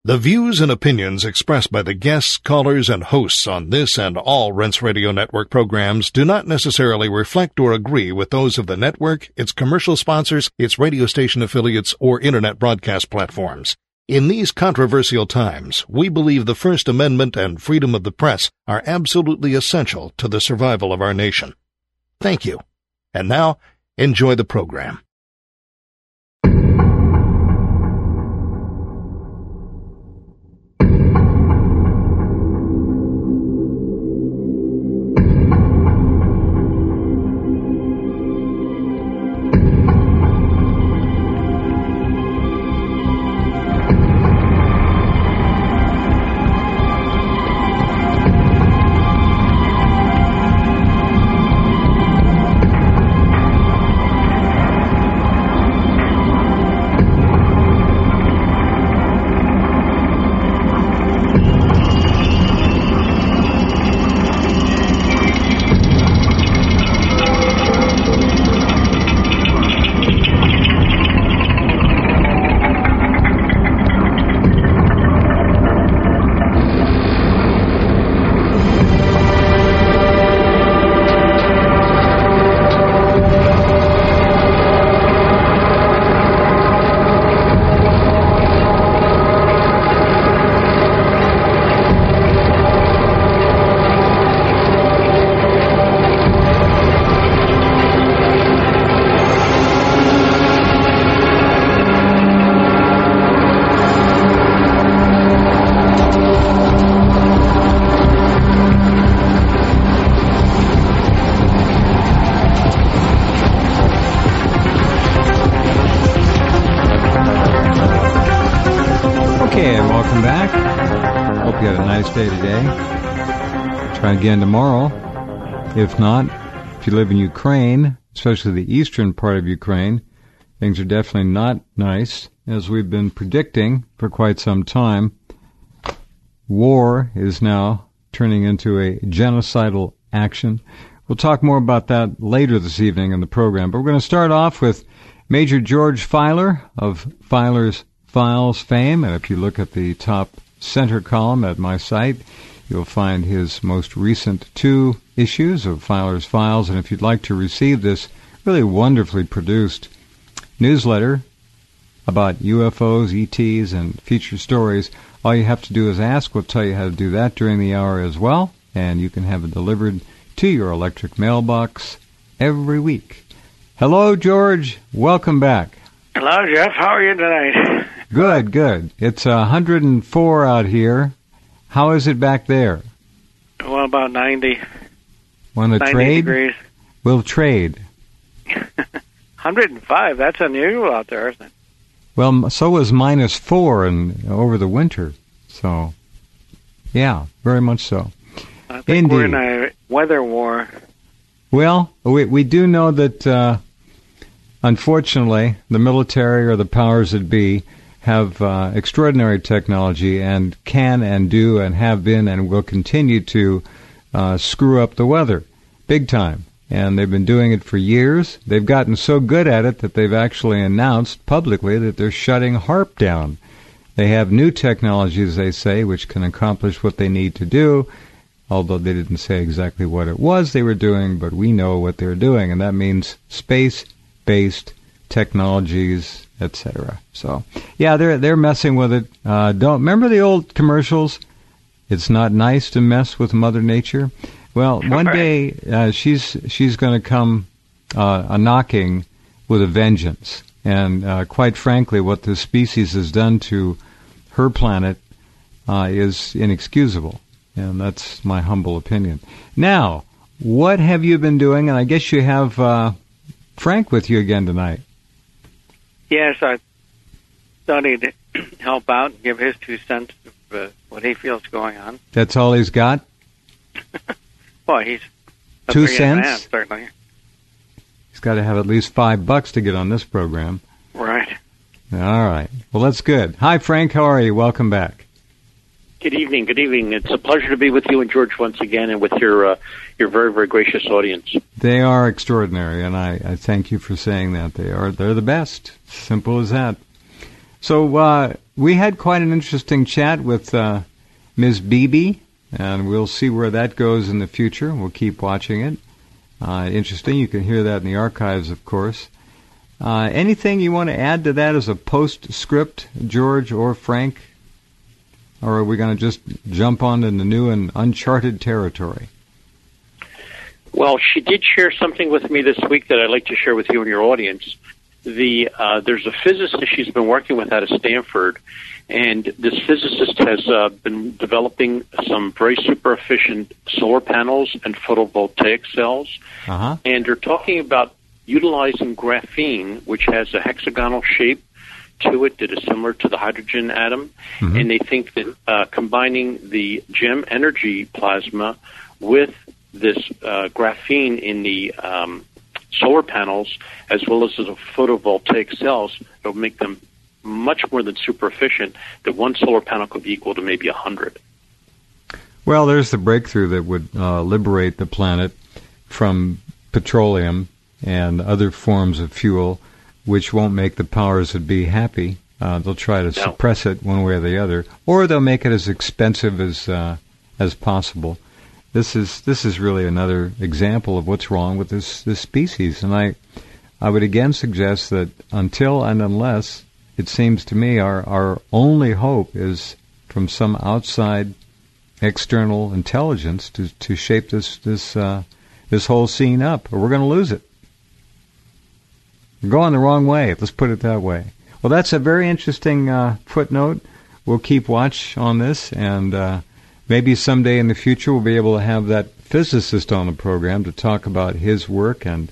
The views and opinions expressed by the guests, callers, and hosts on this and all Rense Radio Network programs do not necessarily reflect or agree with those of the network, its commercial sponsors, its radio station affiliates, or internet broadcast platforms. In these controversial times, we believe the First Amendment and freedom of the press are absolutely essential to the survival of our nation. Thank you. And now, enjoy the program. Day today. Try again tomorrow. If not, if you live in Ukraine, especially the eastern part of Ukraine, things are definitely not nice. As we've been predicting for quite some time, war is now turning into a genocidal action. We'll talk more about that later this evening in the program, but we're going to start off with Major George Filer of Filer's Files fame, and if you look at the top center column at my site, you'll find his most recent 2 issues of Filer's Files. And if you'd like to receive this really wonderfully produced newsletter about UFOs, ETs, and feature stories, all you have to do is ask. We'll tell you how to do that during the hour as well, and you can have it delivered to your electric mailbox every week. Hello, George. Welcome back. Hello, Jeff. How are you tonight? Good, good. It's 104 out here. How is it back there? Well, about 90. Want to 90 trade? Degrees. We'll trade. 105. That's unusual out there, isn't it? Well, so was -4 over the winter. So, yeah, very much so. I think we're in a weather war. Well, we do know that, unfortunately, the military or the powers that be have extraordinary technology and can and do and have been and will continue to screw up the weather big time. And they've been doing it for years. They've gotten so good at it that they've actually announced publicly that they're shutting HAARP down. They have new technologies, they say, which can accomplish what they need to do, although they didn't say exactly what it was they were doing, but we know what they're doing, and that means space-based technologies, etc. So, yeah, they're messing with it. Don't remember the old commercials? It's not nice to mess with Mother Nature. Well, one day she's going to come a knocking with a vengeance, and quite frankly, what this species has done to her planet is inexcusable, and that's my humble opinion. Now, what have you been doing? And I guess you have Frank with you again tonight. Yes, I thought he'd help out and give his 2 cents of what he feels going on. That's all he's got? Well, he's a 2 cents? Man, certainly. He's got to have at least $5 to get on this program. Right. All right. Well, that's good. Hi, Frank. How are you? Welcome back. Good evening. Good evening. It's a pleasure to be with you and George once again, and with your very, very gracious audience. They are extraordinary, and I thank you for saying that. They're the best. Simple as that. So we had quite an interesting chat with Ms. Beebe, and we'll see where that goes in the future. We'll keep watching it. Interesting. You can hear that in the archives, of course. Anything you want to add to that as a postscript, George or Frank? Or are we going to just jump on into new and uncharted territory? Well, she did share something with me this week that I'd like to share with you and your audience. There's a physicist she's been working with out of Stanford, and this physicist has been developing some very super efficient solar panels and photovoltaic cells. Uh-huh. And they're talking about utilizing graphene, which has a hexagonal shape to it that is similar to the hydrogen atom. Mm-hmm. And they think that combining the GEM energy plasma with this graphene in the solar panels, as well as the photovoltaic cells, it'll make them much more than super efficient, that one solar panel could be equal to maybe 100. Well, there's the breakthrough that would liberate the planet from petroleum and other forms of fuel, which won't make the powers that be happy. They'll try to suppress it one way or the other, or they'll make it as expensive as possible. This is really another example of what's wrong with this species, and I would again suggest that until and unless, it seems to me, our only hope is from some outside external intelligence to shape this whole scene up, or we're going to lose it. We're going the wrong way, let's put it that way. Well, that's a very interesting footnote. We'll keep watch on this, and maybe someday in the future we'll be able to have that physicist on the program to talk about his work and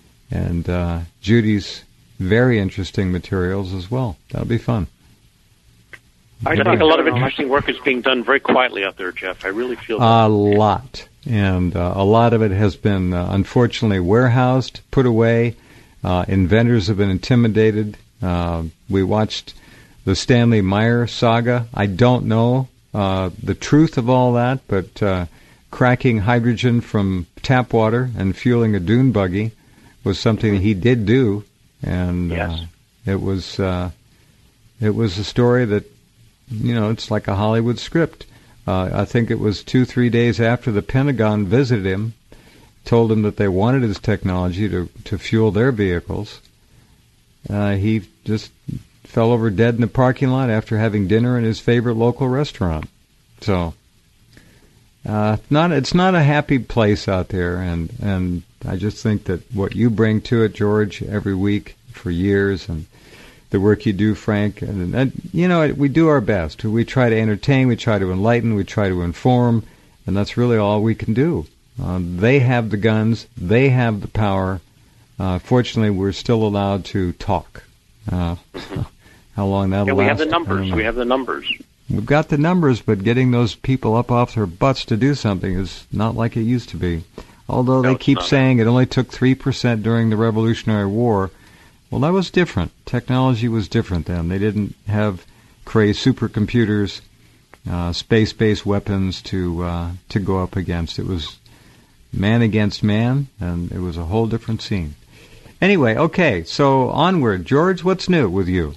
Judy's very interesting materials as well. That'll be fun. I think a lot of interesting work is being done very quietly out there, Jeff. I really feel that. A lot. And a lot of it has been, unfortunately, warehoused, put away. Inventors have been intimidated. We watched the Stanley Meyer saga. I don't know the truth of all that, but cracking hydrogen from tap water and fueling a dune buggy was something he did do. And yes. It was a story that, it's like a Hollywood script. I think it was 2-3 days after the Pentagon visited him, told him that they wanted his technology to fuel their vehicles. He just fell over dead in the parking lot after having dinner in his favorite local restaurant. So, it's not a happy place out there, and I just think that what you bring to it, George, every week for years, and the work you do, Frank, and we do our best. We try to entertain, we try to enlighten, we try to inform, and that's really all we can do. They have the guns, they have the power. Fortunately, we're still allowed to talk. How long that'll last? We have the numbers. We have the numbers. We've got the numbers, but getting those people up off their butts to do something is not like it used to be. Although they keep saying it only took 3% during the Revolutionary War. Well, that was different. Technology was different then. They didn't have crazy supercomputers, space-based weapons to go up against. It was man against man, and it was a whole different scene. Anyway, okay, so onward. George, what's new with you?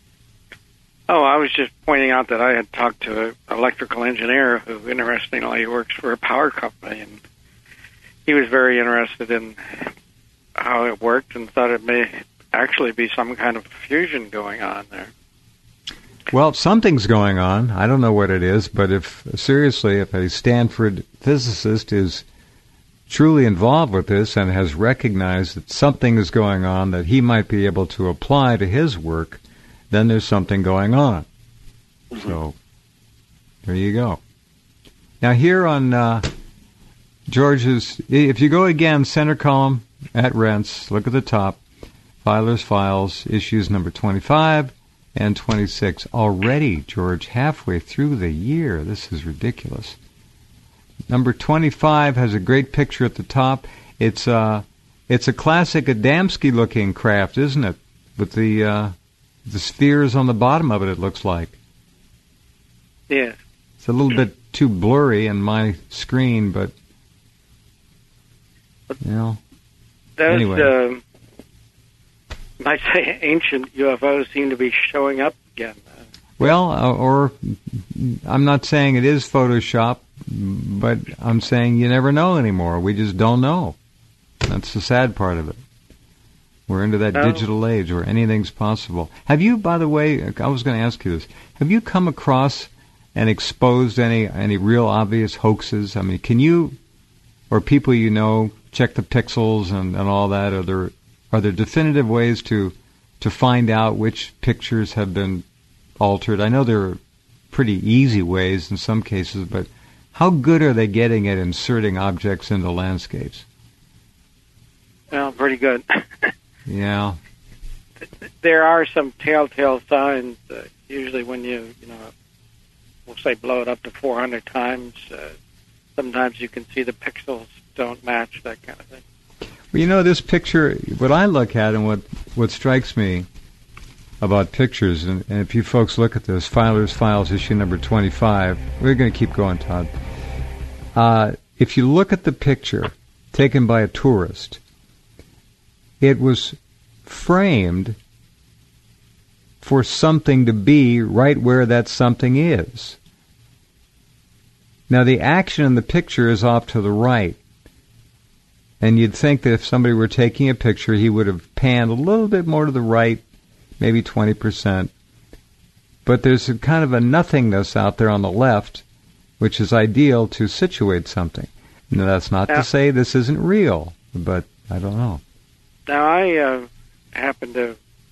Oh, I was just pointing out that I had talked to an electrical engineer who, interestingly, works for a power company, and he was very interested in how it worked and thought it may actually be some kind of fusion going on there. Well, something's going on. I don't know what it is, but if a Stanford physicist is truly involved with this and has recognized that something is going on that he might be able to apply to his work, then there's something going on. Mm-hmm. So, there you go. Now here on George's, if you go again, center column at Rense, look at the top, Filer's Files, issues number 25 and 26. Already, George, halfway through the year. This is ridiculous. Number 25 has a great picture at the top. It's a classic Adamski-looking craft, isn't it? With the spheres on the bottom of it, it looks like. Yeah. It's a little bit too blurry in my screen, but, anyway. I say ancient UFOs seem to be showing up again. Well, or I'm not saying it is Photoshop, but I'm saying you never know anymore. We just don't know. That's the sad part of it. We're into that digital age where anything's possible. Have you, by the way, I was going to ask you this, have you come across and exposed any real obvious hoaxes? I mean, can you, or people you know, check the pixels and all that? Are there definitive ways to find out which pictures have been altered? I know there are pretty easy ways in some cases, but how good are they getting at inserting objects into landscapes? Well, pretty good. Yeah. There are some telltale signs. Usually when we'll say blow it up to 400 times, sometimes you can see the pixels don't match, that kind of thing. Well, this picture, what I look at and what strikes me about pictures, and if you folks look at this, Filer's Files, issue number 25, we're going to keep going, Todd. If you look at the picture taken by a tourist, it was framed for something to be right where that something is. Now, the action in the picture is off to the right. And you'd think that if somebody were taking a picture, he would have panned a little bit more to the right, maybe 20%. But there's a kind of a nothingness out there on the left, which is ideal to situate something. Now, that's not to say this isn't real, but I don't know. Now, I happen to,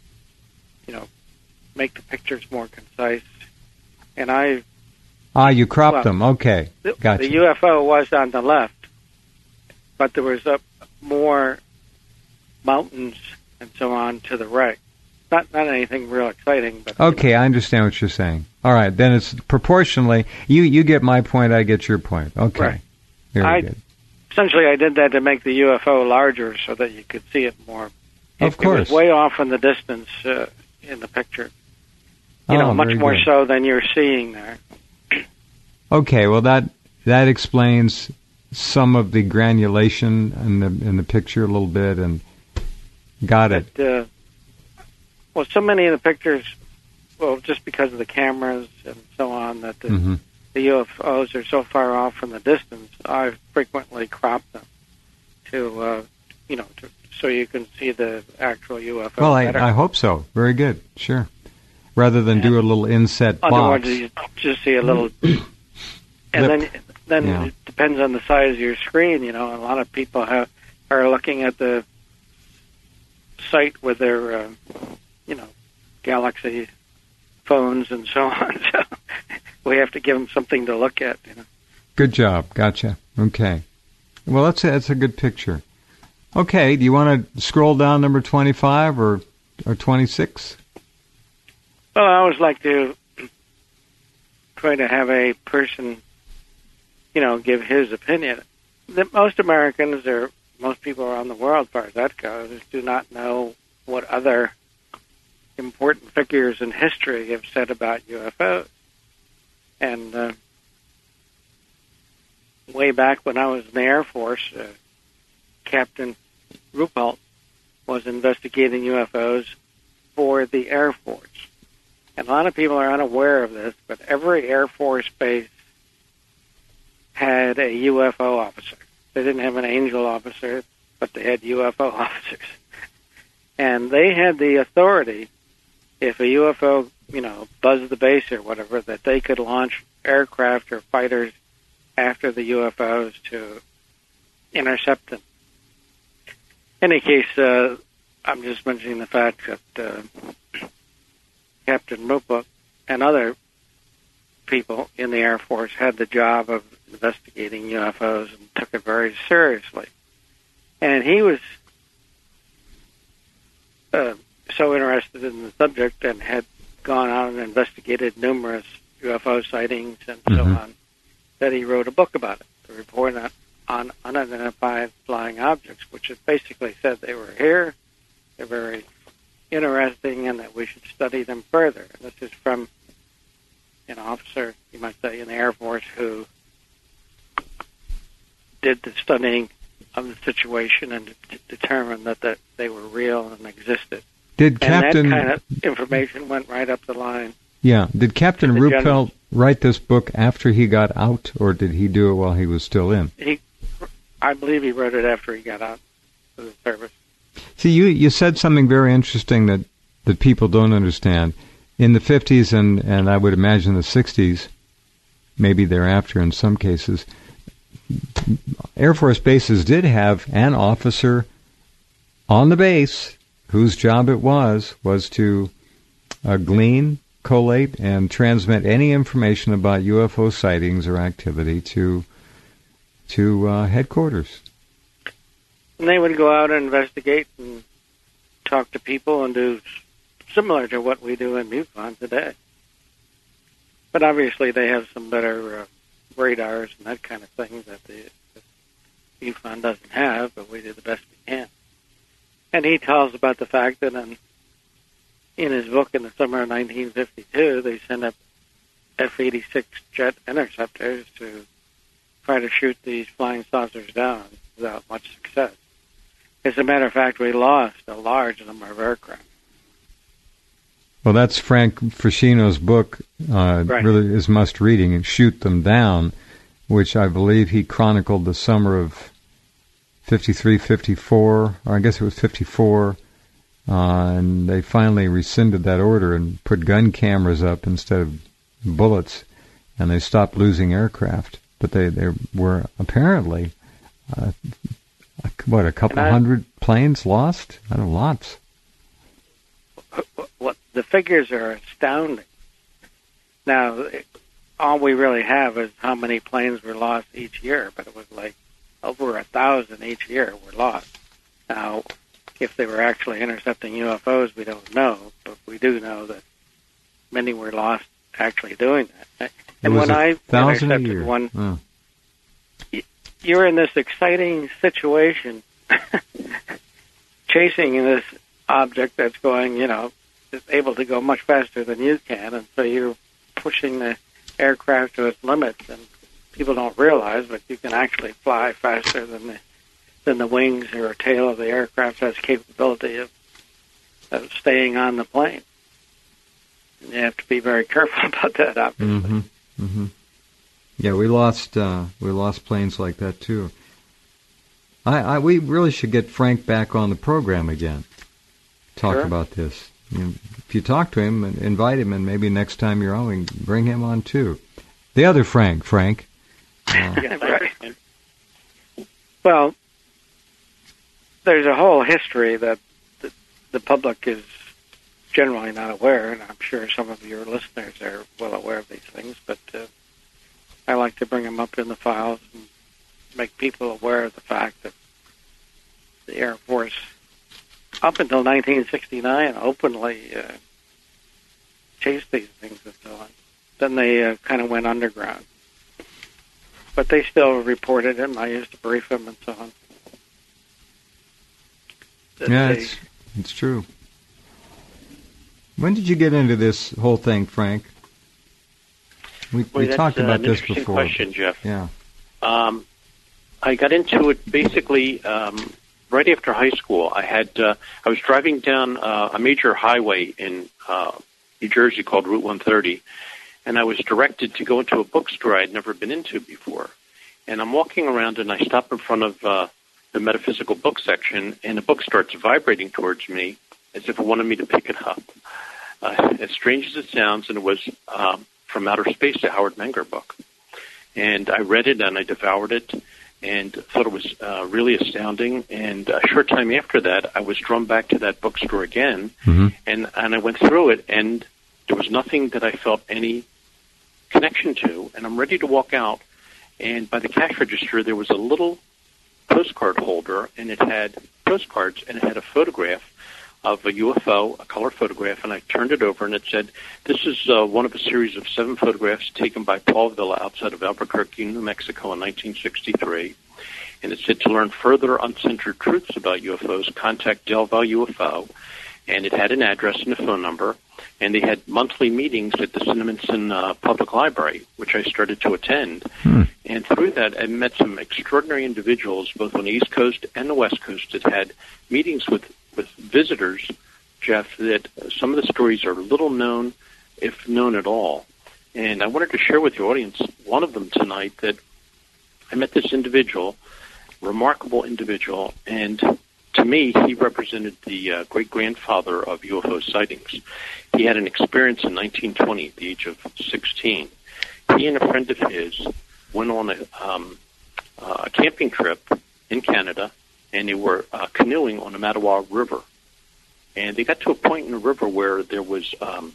make the pictures more concise, and I... you cropped them. Okay, gotcha. The UFO was on the left, but there was more mountains and so on to the right. Not anything real exciting, but... Okay, I understand what you're saying. All right, then it's proportionally... You get my point, I get your point. Okay, right. Very good. Essentially, I did that to make the UFO larger so that you could see it more. Of course. It was way off in the distance in the picture. Much more good. so than you're seeing there. Okay, well, that explains some of the granulation in the picture a little bit, and got it. So many of the pictures, just because of the cameras and so on, that the UFOs are so far off from the distance, I frequently crop them to so you can see the actual UFO. Well, I hope so. Very good. Sure. Rather than do a little inset box. Otherwise, you just see a little... And then it depends on the size of your screen. A lot of people are looking at the site with their, Galaxy phones and so on. So we have to give them something to look at. Good job. Gotcha. Okay. Well, that's a good picture. Okay. Do you want to scroll down number 25 or 26? Well, I always like to try to have a person, give his opinion. Most Americans, or most people around the world, as far as that goes, do not know what other important figures in history have said about UFOs. And way back when I was in the Air Force, Captain Ruppelt was investigating UFOs for the Air Force. And a lot of people are unaware of this, but every Air Force base had a UFO officer. They didn't have an angel officer, but they had UFO officers. And they had the authority, if a UFO, buzzed the base or whatever, that they could launch aircraft or fighters after the UFOs to intercept them. In any case, I'm just mentioning the fact that Captain Ruppelt and other people in the Air Force had the job of investigating UFOs and took it very seriously. And he was so interested in the subject and had gone out and investigated numerous UFO sightings and so on, that he wrote a book about it, The Report on Unidentified Flying Objects, which basically said they were here, they're very interesting, and that we should study them further. And this is from an officer, you might say, in the Air Force who did the studying of the situation and determined that they were real and existed. Did Captain... And that kind of information went right up the line. Yeah. Did Captain Ruppelt write this book after he got out, or did he do it while he was still in? I believe he wrote it after he got out of the service. See, you said something very interesting that people don't understand. In the 50s and I would imagine the 60s, maybe thereafter in some cases, Air Force bases did have an officer on the base whose job it was to glean, collate, and transmit any information about UFO sightings or activity to headquarters. And they would go out and investigate and talk to people and do similar to what we do in MUFON today. But obviously they have some better radars and that kind of thing that the MUFON doesn't have, but we do the best we can. And he tells about the fact that in his book in the summer of 1952, they sent up F-86 jet interceptors to try to shoot these flying saucers down without much success. As a matter of fact, we lost a large number of aircraft. Well, that's Frank Frascino's book, right. Really is must-reading, and Shoot Them Down, which I believe he chronicled the summer of 53, 54, or I guess it was 54, and they finally rescinded that order and put gun cameras up instead of bullets, and they stopped losing aircraft. But they were apparently, a couple hundred planes lost? I don't know, lots. What the figures are astounding. Now, all we really have is how many planes were lost each year, but it was like over 1,000 each year were lost. Now, if they were actually intercepting UFOs, we don't know, but we do know that many were lost actually doing that. And when I intercepted one, you're in this exciting situation, chasing this object that's going, is able to go much faster than you can, and so you're pushing the aircraft to its limits, and people don't realize, but you can actually fly faster than the wings or tail of the aircraft has capability of staying on the plane. And you have to be very careful about that, obviously. Mm-hmm. Mm-hmm. Yeah, we lost planes like that too. We really should get Frank back on the program again. Talk about this. If you talk to him and invite him, and maybe next time you're on, we can bring him on too. The other Frank. Yeah, right. Well, there's a whole history that the public is generally not aware, and I'm sure some of your listeners are well aware of these things, but I like to bring them up in the files and make people aware of the fact that the Air Force, up until 1969, openly chased these things and so on. Then they kind of went underground. But they still reported them. I used to brief them and so on. Yeah, it's true. When did you get into this whole thing, Frank? We talked about this before. That's an interesting question, Jeff. Yeah. I got into it basically right after high school. I was driving down a major highway in New Jersey called Route 130, and I was directed to go into a bookstore I'd never been into before. And I'm walking around, and I stop in front of the metaphysical book section, and a book starts vibrating towards me as if it wanted me to pick it up. As strange as it sounds, and it was From Outer Space, a Howard Menger book. And I read it, and I devoured it, and thought it was really astounding. And a short time after that, I was drawn back to that bookstore again, and I went through it, and there was nothing that I felt any connection to. And I'm ready to walk out, and by the cash register, there was a little postcard holder, and it had postcards, and it had a photograph of a UFO, a color photograph, and I turned it over, and it said, this is one of a series of 7 photographs taken by Paul Villa outside of Albuquerque, New Mexico in 1963. And it said, to learn further uncensored truths about UFOs, contact Del Val UFO. And it had an address and a phone number, and they had monthly meetings at the Cinnaminson Public Library, which I started to attend. And through that, I met some extraordinary individuals, both on the East Coast and the West Coast, that had meetings with visitors, Jeff, that some of the stories are little known, if known at all. And I wanted to share with your audience one of them tonight, that I met this individual, remarkable individual, and to me, he represented the great-grandfather of UFO sightings. He had an experience in 1920 at the age of 16. He and a friend of his went on a camping trip in Canada, and they were canoeing on the Mattawa River. And they got to a point in the river where there was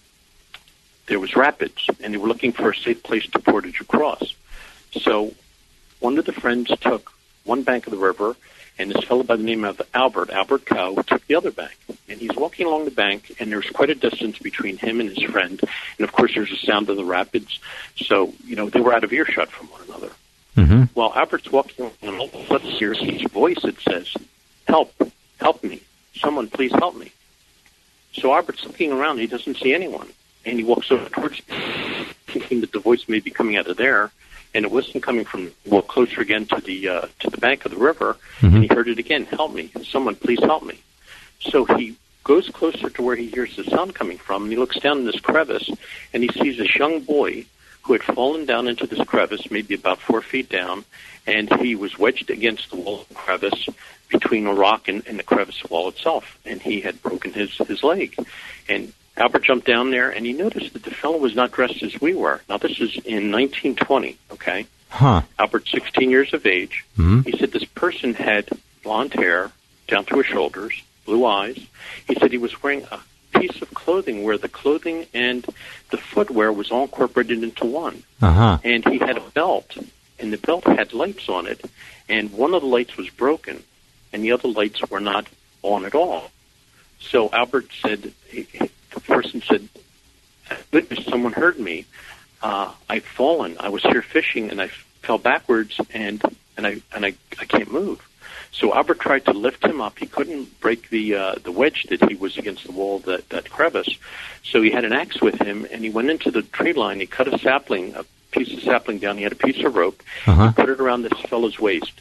rapids, and they were looking for a safe place to portage across. So one of the friends took one bank of the river, and this fellow by the name of Albert Cow, took the other bank. And he's walking along the bank, and there's quite a distance between him and his friend. And, of course, there's the sound of the rapids. So, they were out of earshot from one another. Mm-hmm. While Albert's walking along, and all of a sudden hears his voice that says, "Help me. Someone please help me." So Albert's looking around. He doesn't see anyone. And he walks over towards me, thinking that the voice may be coming out of there. And it wasn't coming from, closer again to the bank of the river, mm-hmm. and he heard it again, "Help me, someone please help me." So he goes closer to where he hears the sound coming from, and he looks down in this crevice, and he sees this young boy who had fallen down into this crevice, maybe about 4 feet down, and he was wedged against the wall of the crevice between a rock and the crevice wall itself, and he had broken his leg. And Albert jumped down there, and he noticed that the fellow was not dressed as we were. Now, this is in 1920, okay? Huh. Albert's 16 years of age. Mm-hmm. He said this person had blonde hair down to his shoulders, blue eyes. He said he was wearing a piece of clothing where the clothing and the footwear was all incorporated into one. Uh-huh. And he had a belt, and the belt had lights on it, and one of the lights was broken, and the other lights were not on at all. So Albert said, the person said, "Goodness, someone heard me. I've fallen. I was here fishing, and I fell backwards, and I can't move." So Albert tried to lift him up. He couldn't break the wedge that he was against the wall, that crevice. So he had an axe with him, and he went into the tree line. He cut a piece of sapling down. He had a piece of rope. Uh-huh. He put it around this fellow's waist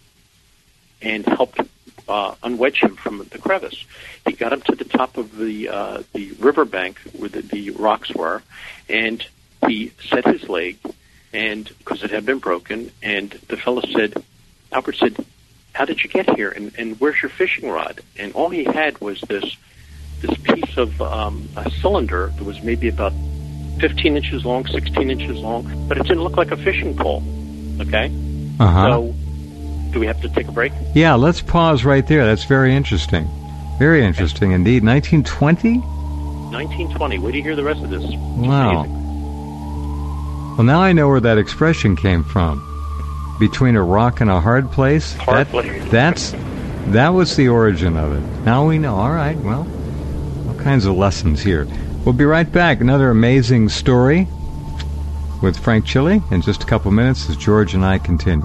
and helped unwedge him from the crevice. He got him to the top of the riverbank where the rocks were, and he set his leg, and because it had been broken, and the fellow said, Albert said, "How did you get here? And where's your fishing rod?" And all he had was this piece of a cylinder that was maybe about 15 inches long, 16 inches long, but it didn't look like a fishing pole. Okay? Uh-huh. So, do we have to take a break? Yeah, let's pause right there. That's very interesting. Very interesting indeed. 1920? 1920. Wait till you hear the rest of this. It's Wow. amazing. Well, now I know where that expression came from. Between a rock and a hard place? Hard place. That was the origin of it. Now we know. All right, well, all kinds of lessons here. We'll be right back. Another amazing story with Frank Chile in just a couple minutes as George and I continue.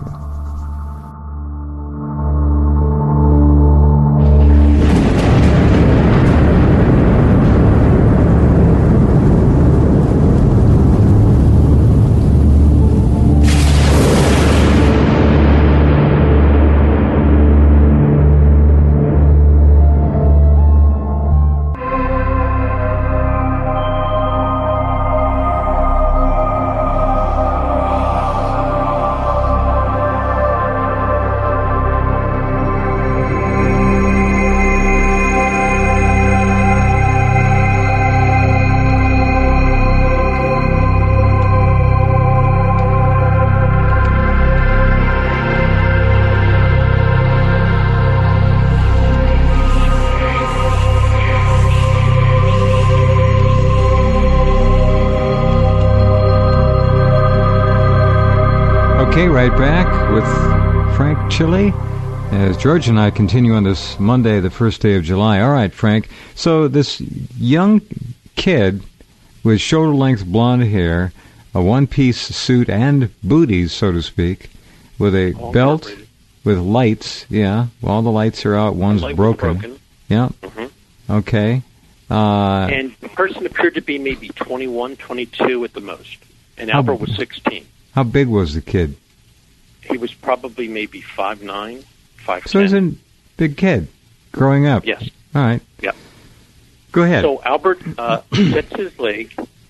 Okay, right back with Frank Chile as George and I continue on this Monday, the first day of July. All right, Frank. So this young kid with shoulder-length blonde hair, a one-piece suit and booties, so to speak, with a All belt incorporated. with lights. Yeah, all the lights are out. One's The light was broken. Yeah. Mm-hmm. Okay. And the person appeared to be maybe 21, 22 at the most. And Albert was 16. How big was the kid? He was probably maybe 5'9", 5'10". So he's a big kid growing up. Yes. All right. Yep. Go ahead. So Albert sets his leg,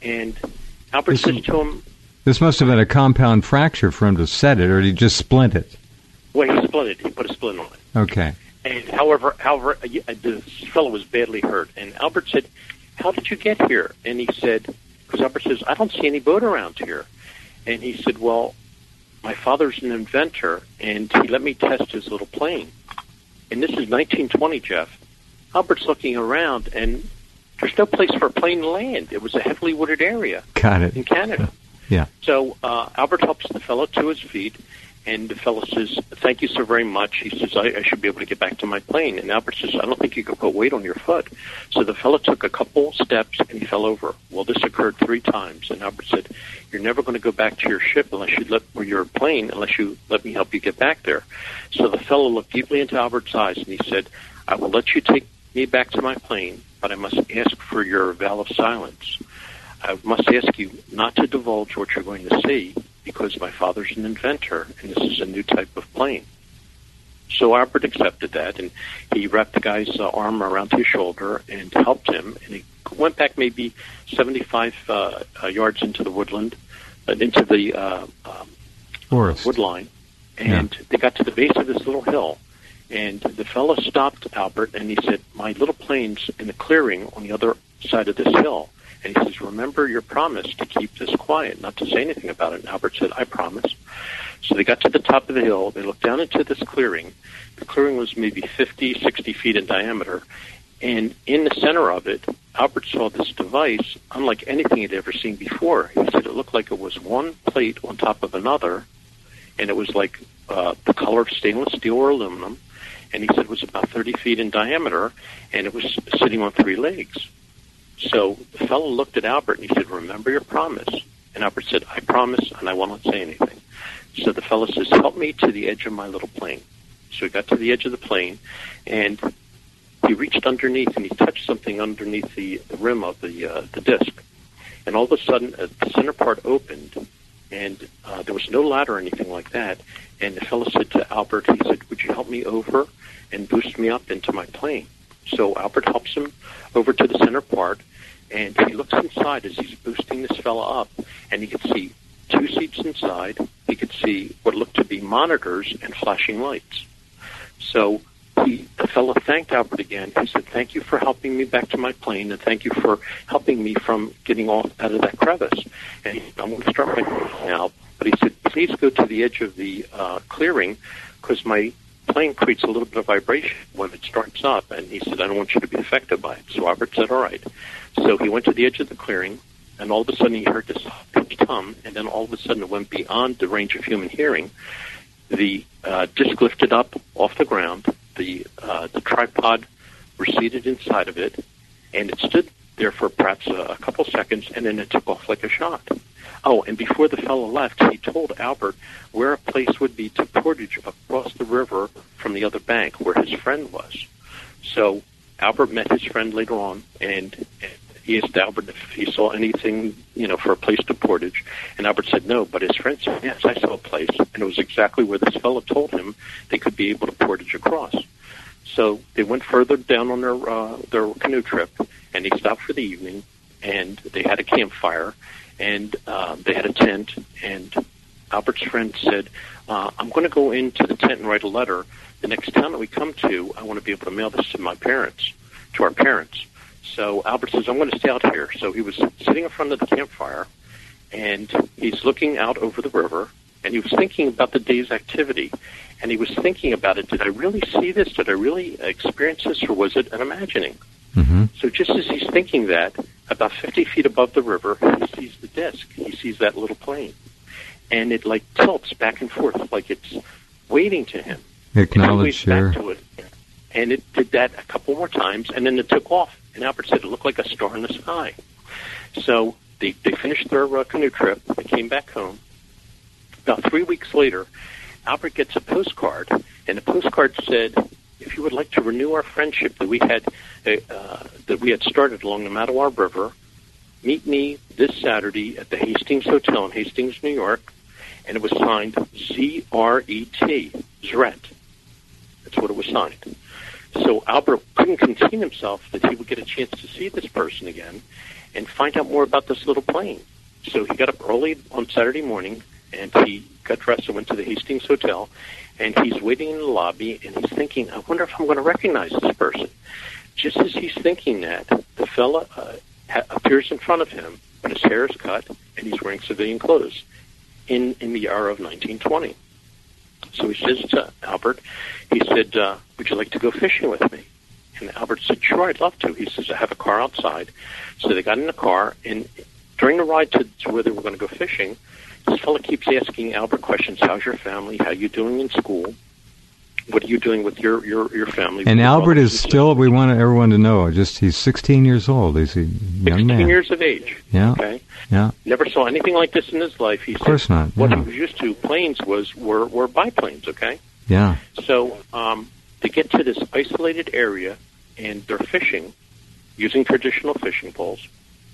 And Albert says to him... This must have been a compound fracture for him to set it, or did he just splint it? Well, he split it. He put a splint on it. Okay. And however, this fellow was badly hurt. And Albert said, how did you get here? And he said, because Albert says, I don't see any boat around here. And he said, well, my father's an inventor, and he let me test his little plane. And this is 1920, Jeff. Albert's looking around, and there's no place for a plane to land. It was a heavily wooded area. Got it. In Canada. Yeah. So Albert helps the fellow to his feet, and the fellow says, thank you so very much. He says, I should be able to get back to my plane. And Albert says, I don't think you can put weight on your foot. So the fellow took a couple steps, and he fell over. Well, this occurred 3 times, and Albert said, you're never going to go back to your ship or your plane unless you let me help you get back there. So the fellow looked deeply into Albert's eyes, and he said, I will let you take me back to my plane, but I must ask for your vow of silence. I must ask you not to divulge what you're going to see, because my father's an inventor, and this is a new type of plane. So Albert accepted that, and he wrapped the guy's arm around his shoulder and helped him, and he went back maybe 75 yards into the woodland, into the forest wood line, and they got to the base of this little hill, and the fellow stopped Albert, and he said, my little plane's in the clearing on the other side of this hill. And he says, remember your promise to keep this quiet, not to say anything about it. And Albert said, I promise. So they got to the top of the hill. They looked down into this clearing. The clearing was maybe 50, 60 feet in diameter. And in the center of it, Albert saw this device unlike anything he'd ever seen before. He said it looked like it was one plate on top of another, and it was like the color of stainless steel or aluminum. And he said it was about 30 feet in diameter, and it was sitting on 3 legs. So the fellow looked at Albert and he said, remember your promise. And Albert said, I promise, and I will not say anything. So the fellow says, help me to the edge of my little plane. So he got to the edge of the plane, and he reached underneath, and he touched something underneath the rim of the disc. And all of a sudden, the center part opened, and there was no ladder or anything like that. And the fellow said to Albert, he said, would you help me over and boost me up into my plane? So Albert helps him over to the center part, and he looks inside as he's boosting this fella up, and he could see 2 seats inside. He could see what looked to be monitors and flashing lights. So the fellow thanked Albert again. He said, thank you for helping me back to my plane, and thank you for helping me from getting off out of that crevice. And I'm going to start my plane now. But he said, please go to the edge of the clearing, because my plane creates a little bit of vibration when it starts up, and he said, I don't want you to be affected by it. So Albert said, all right. So he went to the edge of the clearing, and all of a sudden he heard this pitched hum, and then all of a sudden it went beyond the range of human hearing. The disc lifted up off the ground, the tripod receded inside of it, and it stood there for perhaps a couple seconds, and then it took off like a shot. Oh, and before the fellow left, he told Albert where a place would be to portage across the river from the other bank, where his friend was. So Albert met his friend later on, and he asked Albert if he saw anything, for a place to portage. And Albert said no, but his friend said, yes, I saw a place. And it was exactly where this fellow told him they could be able to portage across. So they went further down on their canoe trip, and they stopped for the evening, and they had a campfire, and they had a tent, and Albert's friend said, I'm going to go into the tent and write a letter. The next town that we come to, I want to be able to mail this to our parents. So Albert says, I'm going to stay out here. So he was sitting in front of the campfire, and he's looking out over the river, and he was thinking about the day's activity, and he was thinking about it. Did I really see this? Did I really experience this, or was it an imagining? Mm-hmm. So just as he's thinking that, about 50 feet above the river, he sees the disc. He sees that little plane. And it tilts back and forth like it's waiting to him. Acknowledge, sure. Back to it. And it did that a couple more times, and then it took off. And Albert said it looked like a star in the sky. So they finished their canoe trip. They came back home. About 3 weeks later, Albert gets a postcard, and the postcard said, if you would like to renew our friendship that we had started along the Mattawa River, meet me this Saturday at the Hastings Hotel in Hastings, New York. And it was signed Z-R-E-T, Zret. That's what it was signed. So Albert couldn't contain himself that he would get a chance to see this person again. and find out more about this little plane. So he got up early on Saturday morning, and he got dressed and went to the Hastings Hotel, and he's waiting in the lobby, and he's thinking, I wonder if I'm going to recognize this person. Just as he's thinking that, the fella appears in front of him, but his hair is cut, and he's wearing civilian clothes in the year of 1920. So he says to Albert, he said, would you like to go fishing with me? And Albert said, sure, I'd love to. He says, I have a car outside. So they got in the car, and during the ride to where they were going to go fishing, this fellow keeps asking Albert questions. How's your family? How are you doing in school? What are you doing with your family? And Albert is still, we want everyone to know, just he's 16 years old. He's a young man. 16 years of age. Yeah. Okay. Yeah. Never saw anything like this in his life. He said, of course not. What Yeah. he was used to, planes were biplanes, okay? Yeah. So they get to this isolated area, and they're fishing using traditional fishing poles.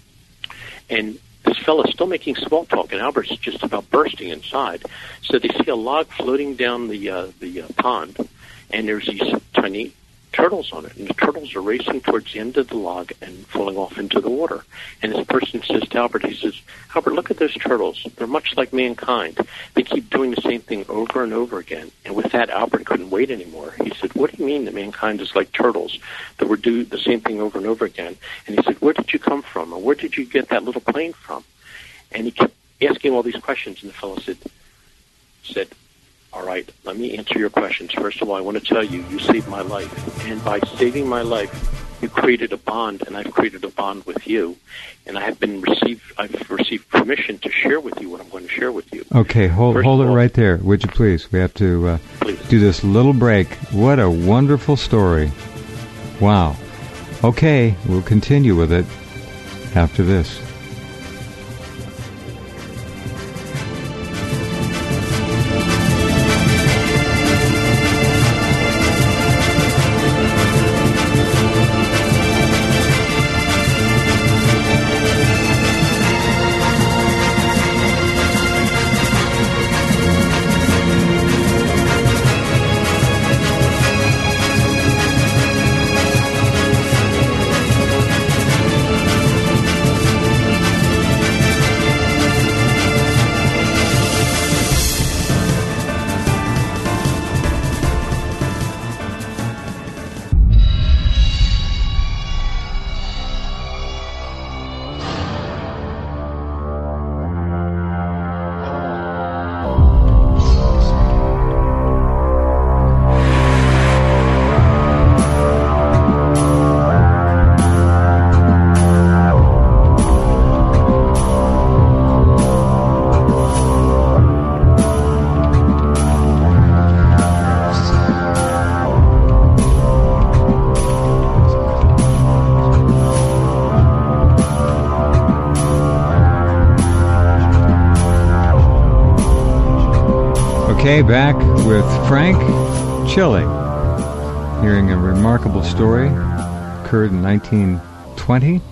And this fellow's still making small talk, and Albert's just about bursting inside. So they see a log floating down the pond, and there's these tiny turtles on it. And the turtles are racing towards the end of the log and falling off into the water. And this person says to Albert, he says, Albert, look at those turtles. They're much like mankind. They keep doing the same thing over and over again. And with that, Albert couldn't wait anymore. He said, what do you mean that mankind is like turtles, that we do the same thing over and over again? And he said, where did you come from? Or where did you get that little plane from? And he kept asking all these questions, and the fellow said, all right, let me answer your questions. First of all, I want to tell you, you saved my life. And by saving my life, you created a bond, and I've created a bond with you. And I've received permission to share with you what I'm going to share with you. Okay, hold it right there, would you please? We have to do this little break. What a wonderful story. Wow. Okay, we'll continue with it after this. Okay, back with Frank Chili, hearing a remarkable story occurred in 1920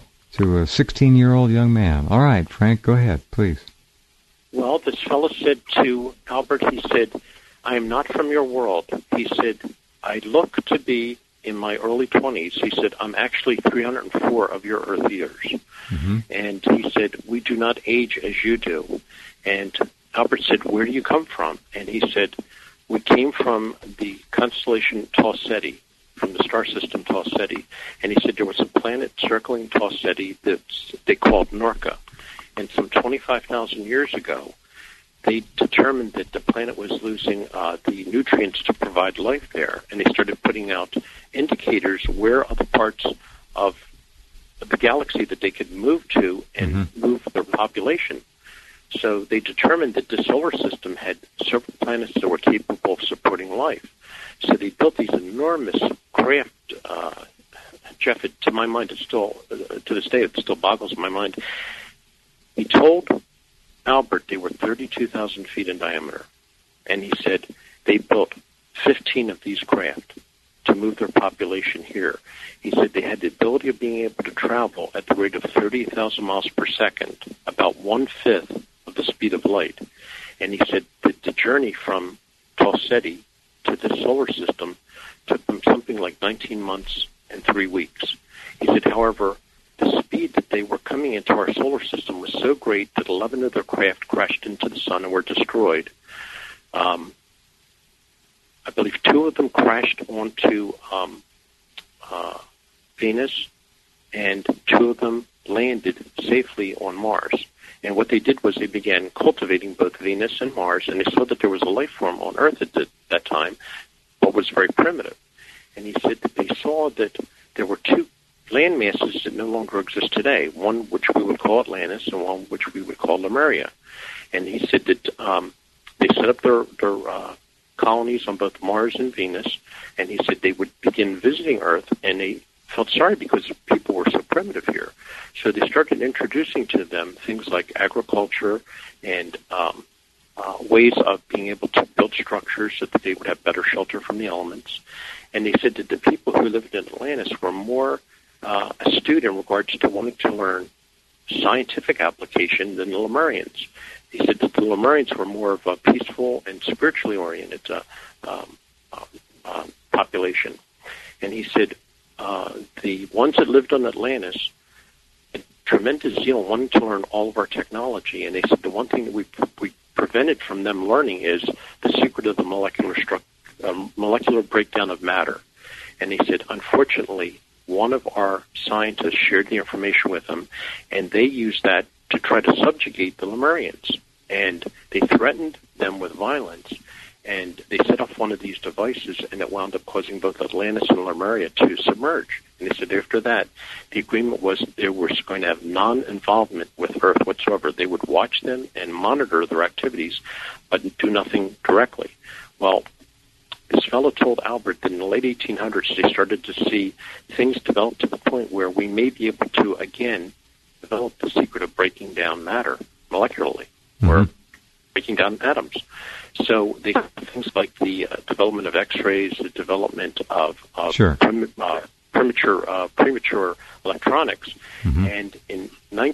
to a 16-year-old young man. All right, Frank, go ahead, please. Well, this fellow said to Albert, he said, I am not from your world. He said, I look to be in my early 20s. He said, I'm actually 304 of your Earth years. Mm-hmm. And he said, we do not age as you do. And Albert said, where do you come from? And he said, we came from the constellation Tau Ceti, from the star system Tau Ceti. And he said there was a planet circling Tau Ceti that they called Norca. And some 25,000 years ago, they determined that the planet was losing the nutrients to provide life there. And they started putting out indicators where other parts of the galaxy that they could move to and move their population. So they determined that the solar system had several planets that were capable of supporting life. So they built these enormous craft. Jeff, to my mind, it's still, to this day, it still boggles my mind. He told Albert they were 32,000 feet in diameter. And he said they built 15 of these craft to move their population here. He said they had the ability of being able to travel at the rate of 30,000 miles per second, about 1/5 of the speed of light. And he said that the journey from Tau Ceti to the solar system took them something like 19 months and 3 weeks. He said, however, the speed that they were coming into our solar system was so great that 11 of their craft crashed into the sun and were destroyed. I believe 2 of them crashed onto Venus, and 2 of them landed safely on Mars. And what they did was they began cultivating both Venus and Mars, and they saw that there was a life form on Earth at that time, but was very primitive. And he said that they saw that there were 2 land masses that no longer exist today, one which we would call Atlantis and one which we would call Lemuria. And he said that they set up their colonies on both Mars and Venus, and he said they would begin visiting Earth, and they felt sorry because people were so primitive here. So they started introducing to them things like agriculture and ways of being able to build structures so that they would have better shelter from the elements. And they said that the people who lived in Atlantis were more astute in regards to wanting to learn scientific application than the Lemurians. He said that the Lemurians were more of a peaceful and spiritually oriented population. And he said the ones that lived on Atlantis had tremendous zeal, wanting to learn all of our technology. And they said the one thing that we prevented from them learning is the secret of the molecular breakdown of matter. And he said, unfortunately, one of our scientists shared the information with them, and they used that to try to subjugate the Lemurians. And they threatened them with violence, and they set off one of these devices, and it wound up causing both Atlantis and Lemuria to submerge. And they said after that, the agreement was they were going to have non-involvement with Earth whatsoever. They would watch them and monitor their activities, but do nothing directly. Well, this fellow told Albert that in the late 1800s, they started to see things develop to the point where we may be able to, again, develop the secret of breaking down matter molecularly, or breaking down atoms. So they have things like the development of X-rays, the development of premature electronics. And in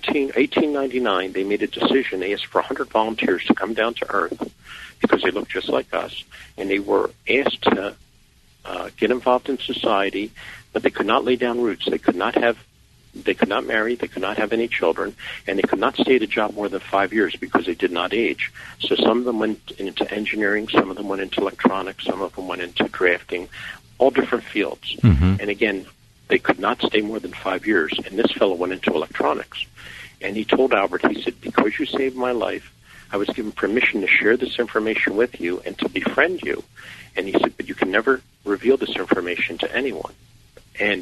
1899, they made a decision. They asked for 100 volunteers to come down to Earth because they looked just like us, and they were asked to get involved in society, but they could not lay down roots. They could not marry, they could not have any children, and they could not stay at a job more than 5 years because they did not age. So some of them went into engineering, some of them went into electronics, some of them went into drafting, all different fields. And again, they could not stay more than 5 years, and this fellow went into electronics. And he told Albert, he said, because you saved my life, I was given permission to share this information with you and to befriend you. And he said, but you can never reveal this information to anyone. And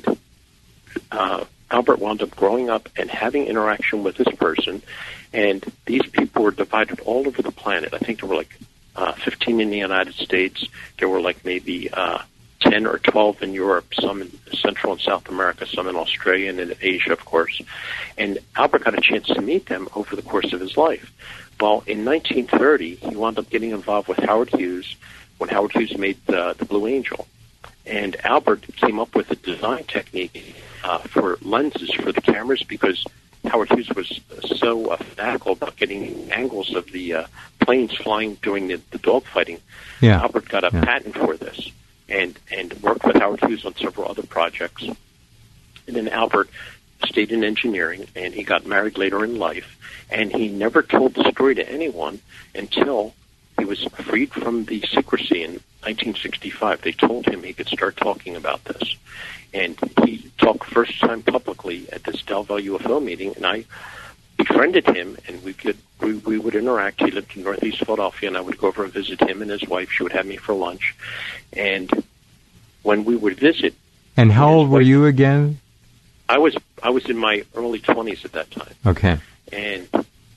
Albert wound up growing up and having interaction with this person, and these people were divided all over the planet. I think there were like 15 in the United States. There were like maybe 10 or 12 in Europe, some in Central and South America, some in Australia and in Asia, of course. And Albert got a chance to meet them over the course of his life. Well, in 1930, he wound up getting involved with Howard Hughes when Howard Hughes made the Blue Angel. And Albert came up with a design technique for lenses for the cameras because Howard Hughes was so fanatical about getting angles of the planes flying during the dogfighting. Yeah. Albert got a patent for this and worked with Howard Hughes on several other projects. And then Albert stayed in engineering, and he got married later in life, and he never told the story to anyone until he was freed from the secrecy in 1965. They told him he could start talking about this. And he talked first time publicly at this Del Valle UFO meeting, and I befriended him, and we would interact. He lived in Northeast Philadelphia, and I would go over and visit him and his wife. She would have me for lunch. And when we would visit... And how old were you again? I was in my early 20s at that time. Okay. And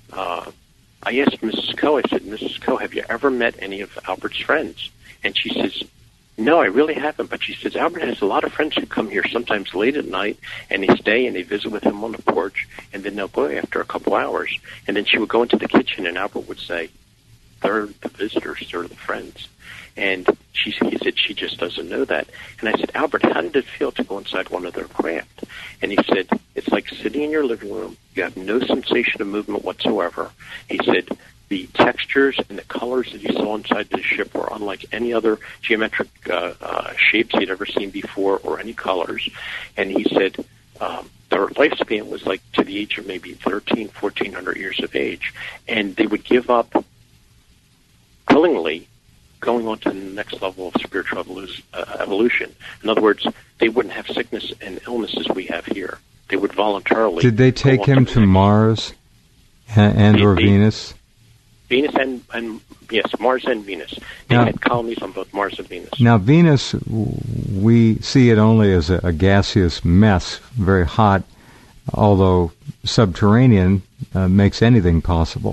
I asked Mrs. Coe, I said, Mrs. Coe, have you ever met any of Albert's friends? And she says, no, I really haven't. But she says, Albert has a lot of friends who come here sometimes late at night, and they stay and they visit with him on the porch, and then they'll go after a couple hours. And then she would go into the kitchen, and Albert would say, they're the visitors, they're the friends. And he said, she just doesn't know that. And I said, Albert, how did it feel to go inside one of their craft? And he said, it's like sitting in your living room. You have no sensation of movement whatsoever. He said, the textures and the colors that he saw inside the ship were unlike any other geometric shapes he'd ever seen before or any colors. And he said, their lifespan was like to the age of maybe 1,400 years of age, and they would give up willingly going on to the next level of spiritual evolution. In other words, they wouldn't have sickness and illnesses we have here. They would voluntarily. Did they take him to Mars or Venus? Venus and yes, Mars and Venus. They had colonies on both Mars and Venus. Now, Venus, we see it only as a gaseous mess, very hot, although subterranean makes anything possible.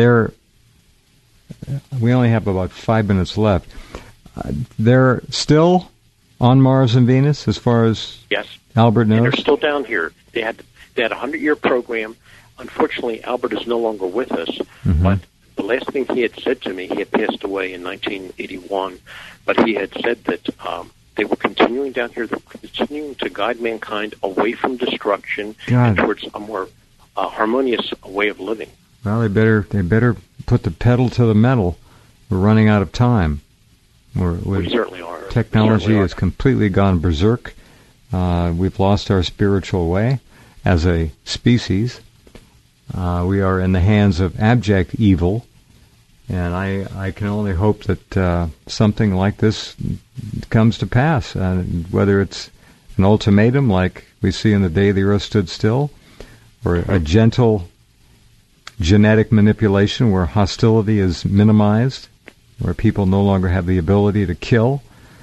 We only have about 5 minutes left. They're still on Mars and Venus, as far as yes, Albert knows? And they're still down here. They had a 100-year program. Unfortunately, Albert is no longer with us, but the last thing he had said to me, he had passed away in 1981, but he had said that they were continuing down here, they were continuing to guide mankind away from destruction and towards a more harmonious way of living. Well, they better put the pedal to the metal. We're running out of time. We certainly are. Technology has completely gone berserk. We've lost our spiritual way as a species. We are in the hands of abject evil, and I can only hope that something like this comes to pass, whether it's an ultimatum like we see in The Day the Earth Stood Still, or a gentle genetic manipulation where hostility is minimized, where people no longer have the ability to kill,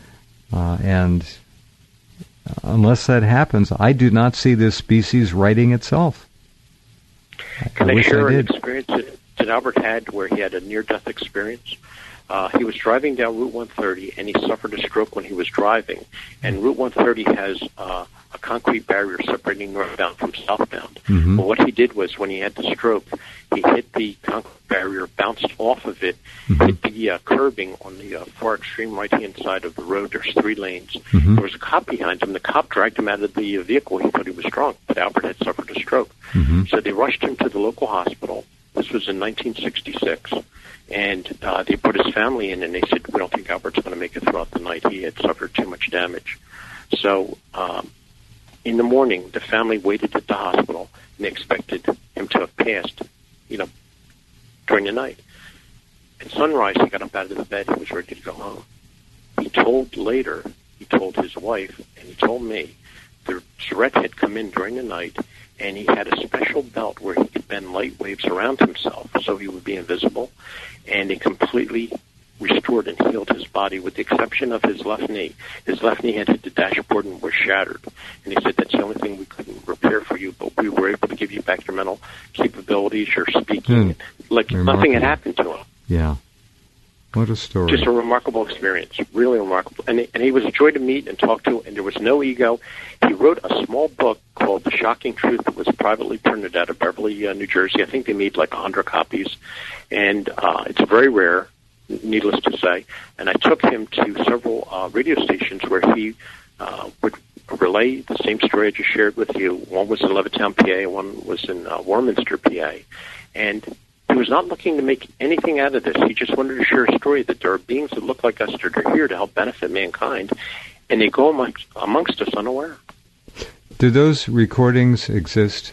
and unless that happens, I do not see this species righting itself. Can I share an experience that Albert had where he had a near-death experience? He was driving down Route 130, and he suffered a stroke when he was driving. And Route 130 has a concrete barrier separating northbound from southbound. But what he did was, when he had the stroke, he hit the concrete barrier, bounced off of it, hit the curbing on the far extreme right-hand side of the road. There's 3 lanes. There was a cop behind him. The cop dragged him out of the vehicle. He thought he was drunk, but Albert had suffered a stroke. So they rushed him to the local hospital. This was in 1966. And they put his family in, and they said, we don't think Albert's going to make it throughout the night. He had suffered too much damage. So in the morning, the family waited at the hospital, and they expected him to have passed, during the night. At sunrise, he got up out of the bed. He was ready to go home. He told his wife, and he told me, the threat had come in during the night, and he had a special belt where he could bend light waves around himself so he would be invisible, and it completely restored and healed his body with the exception of his left knee. His left knee had hit the dashboard and was shattered, and he said, that's the only thing we couldn't repair for you, but we were able to give you back your mental capabilities, your speaking, like nothing had happened to him. Yeah. What a story. Just a remarkable experience, really remarkable. And he was a joy to meet and talk to, and there was no ego. He wrote a small book called The Shocking Truth that was privately printed out of Beverly, New Jersey. I think they made like 100 copies, and it's very rare, needless to say. And I took him to several radio stations where he would relay the same story I just shared with you. One was in Levittown, PA, one was in Warminster, PA. And he was not looking to make anything out of this. He just wanted to share a story that there are beings that look like us that are here to help benefit mankind, and they go amongst us unaware. Do those recordings exist?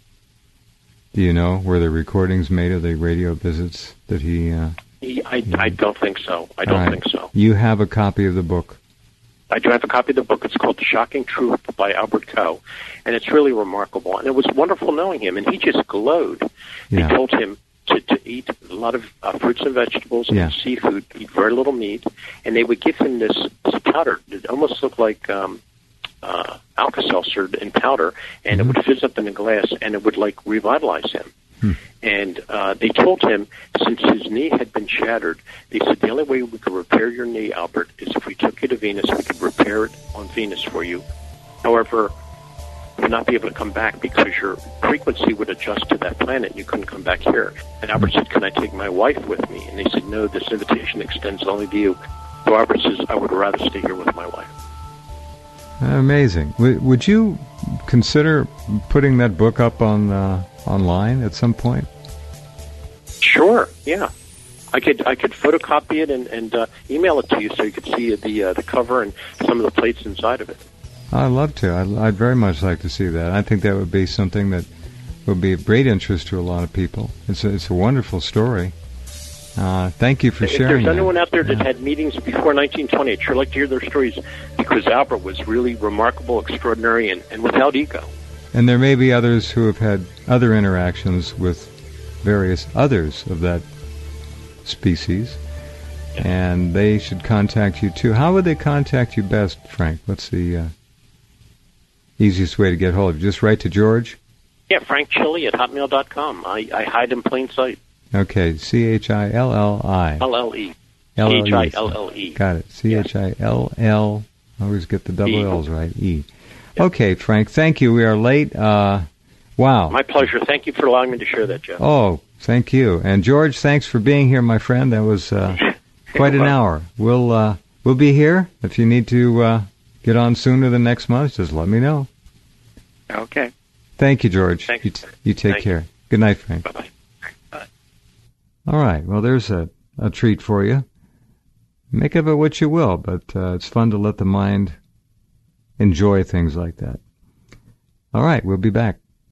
Do you know, were there recordings made of the radio visits that he... I don't think so. I don't think so. You have a copy of the book? I do have a copy of the book. It's called The Shocking Truth by Albert Coe, and it's really remarkable. And it was wonderful knowing him, and he just glowed. Yeah. They told him to eat a lot of fruits and vegetables and seafood, eat very little meat, and they would give him this powder. It almost looked like Alka-Seltzer in powder, and it would fizz up in a glass, and it would like revitalize him. And they told him, since his knee had been shattered, they said the only way we could repair your knee, Albert, is if we took you to Venus. We could repair it on Venus for you. However, you would not be able to come back because your frequency would adjust to that planet. You couldn't come back here. And Albert said, can I take my wife with me? And they said, no, this invitation extends only to you. So Albert says, I would rather stay here with my wife. Amazing. Would you consider putting that book up on online at some point? Sure, yeah. I could photocopy it and email it to you so you could see the cover and some of the plates inside of it. I'd love to. I'd very much like to see that. I think that would be something that would be of great interest to a lot of people. It's a wonderful story. Thank you for sharing. If there's anyone out there that had meetings before 1920, I'd sure like to hear their stories, because Albert was really remarkable, extraordinary, and without ego. And there may be others who have had other interactions with various others of that species, and they should contact you too. How would they contact you best, Frank? What's the easiest way to get hold of you? Just write to George? Yeah, frankchilli@hotmail.com. I hide in plain sight. Okay, C-H-I-L-L-I. L-L-E. L-L-E. C-H-I-L-L-E. Got it. C-H-I-L-L. I always get the double L's right. E. Okay, Frank, thank you. We are late. Wow. My pleasure. Thank you for allowing me to share that, Jeff. Oh, thank you. And George, thanks for being here, my friend. That was quite an hour. We'll be here. If you need to get on sooner than next month, just let me know. Okay. Thank you, George. Thanks. You take care. Good night, Frank. Bye-bye. All right. Well, there's a treat for you. Make of it what you will, but it's fun to let the mind enjoy things like that. All right. We'll be back.